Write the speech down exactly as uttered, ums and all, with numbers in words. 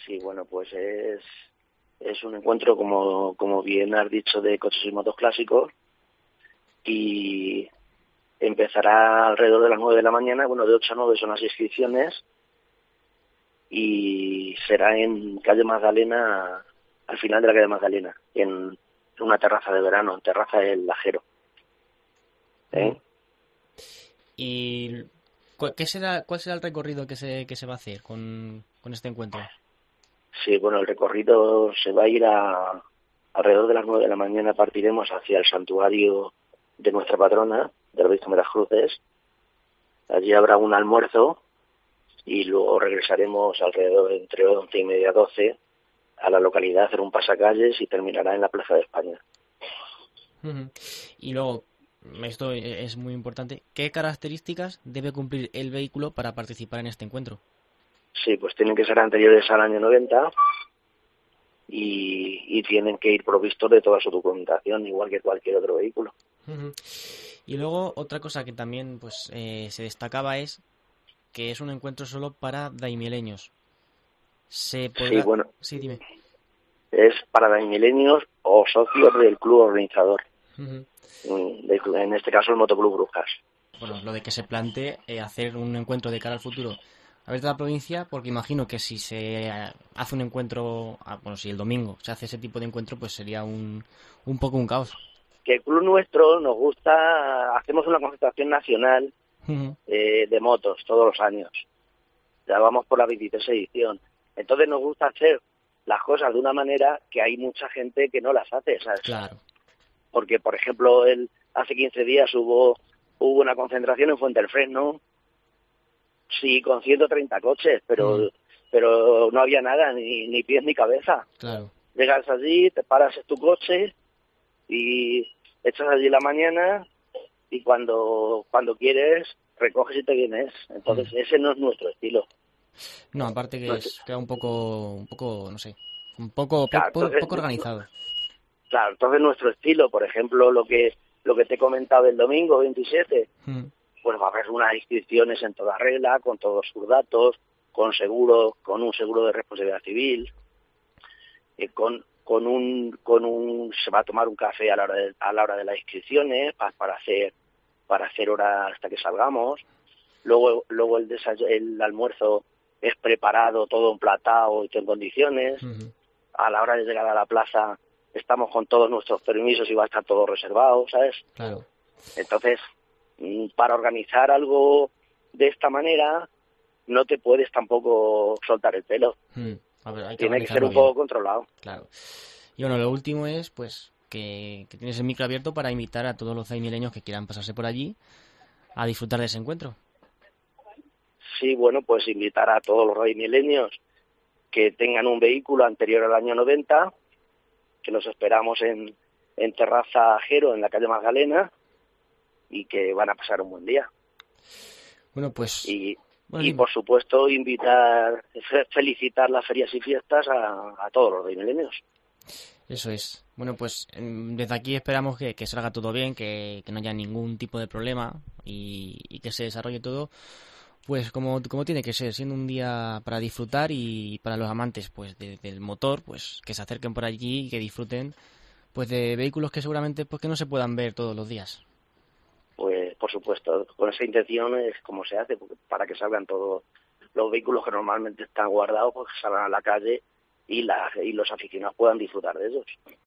Sí, bueno, pues es, es un encuentro, como, como bien has dicho, de coches y motos clásicos, y empezará alrededor de las nueve de la mañana. Bueno, de ocho a nueve son las inscripciones, y será en calle Magdalena, al final de la calle Magdalena, en una terraza de verano, en terraza del Lajero. ¿Eh? Mm. ¿Y cu- qué será, cuál será el recorrido que se, que se va a hacer con, con este encuentro? Sí, bueno, el recorrido se va a ir a alrededor de las nueve de la mañana. Partiremos hacia el santuario de nuestra patrona, de la Virgen de las Cruces. Allí habrá un almuerzo y luego regresaremos alrededor de entre once y media, doce, a la localidad a hacer un pasacalles, y terminará en la Plaza de España. Ujú. Y luego, esto e- es muy importante, ¿qué características debe cumplir el vehículo para participar en este encuentro? Sí, pues tienen que ser anteriores al año noventa, y, y tienen que ir provistos de toda su documentación, igual que cualquier otro vehículo. Ujú. Y luego otra cosa que también pues eh, se destacaba es que es un encuentro solo para daimieleños. Se Sí, podrá... bueno, Sí, dime. es para daimilenios o socios del club organizador, Ujú. mm, del club- en este caso el Motoclub Brujas. Bueno, lo de que se plantee eh, hacer un encuentro de cara al futuro a ver de la provincia, porque imagino que si se eh, hace un encuentro, ah, bueno, si el domingo se hace ese tipo de encuentro, pues sería un, un poco un caos. Que el club nuestro nos gusta, hacemos una concentración nacional Ujú. eh, de motos todos los años. Ya vamos por la veintitrés edición. Entonces nos gusta hacer las cosas de una manera que hay mucha gente que no las hace, ¿sabes? Claro. Porque, por ejemplo, el, hace quince días hubo hubo una concentración en Fuente del Fresno, sí, con ciento treinta coches, Mm, pero pero no había nada, ni, ni pies ni cabeza. claro. Llegas allí, te paras en tu coche y echas allí la mañana, y cuando cuando quieres recoges y te vienes. Entonces Mm. ese no es nuestro estilo. No, aparte que Nuestro- es queda un poco, un poco, no sé, un poco, po- claro, po- entonces, poco organizado. claro, entonces nuestro estilo, por ejemplo, lo que lo que te he comentado el domingo veintisiete, Mm, pues va a haber unas inscripciones en toda regla, con todos sus datos, con seguro, con un seguro de responsabilidad civil, eh, con con un con un se va a tomar un café a la hora de, a la hora de las inscripciones, pa- para hacer para hacer hora hasta que salgamos. Luego luego el desay- el almuerzo es preparado, todo emplatado y todo en condiciones. ujú. A la hora de llegar a la plaza estamos con todos nuestros permisos y va a estar todo reservado, ¿sabes? Claro. Entonces, mm, para organizar algo de esta manera no te puedes tampoco soltar el pelo. Mm, a ver, hay que Tiene que ser organizarlo un bien, poco controlado. claro. Y bueno, lo último es, pues, que, que tienes el micro abierto para invitar a todos los zaimileños que quieran pasarse por allí a disfrutar de ese encuentro. Sí, bueno, pues invitar a todos los milenios que tengan un vehículo anterior al año noventa, que los esperamos en, en Terraza Ajero, en la calle Magdalena, y que van a pasar un buen día. Bueno, pues, Y, bueno, y dime. por supuesto, invitar, fe- felicitar las ferias y fiestas a, a todos los milenios. Eso es. Bueno, pues em, desde aquí esperamos que, que salga todo bien, que, que no haya ningún tipo de problema y, y que se desarrolle todo, pues como, como tiene que ser, siendo un día para disfrutar y para los amantes pues de- del motor, pues que se acerquen por allí y que disfruten pues de vehículos que seguramente pues que no se puedan ver todos los días. Pues por supuesto, con esa intención es como se hace, porque para que salgan todos los vehículos que normalmente están guardados, pues que salgan a la calle y, la, y los aficionados puedan disfrutar de ellos.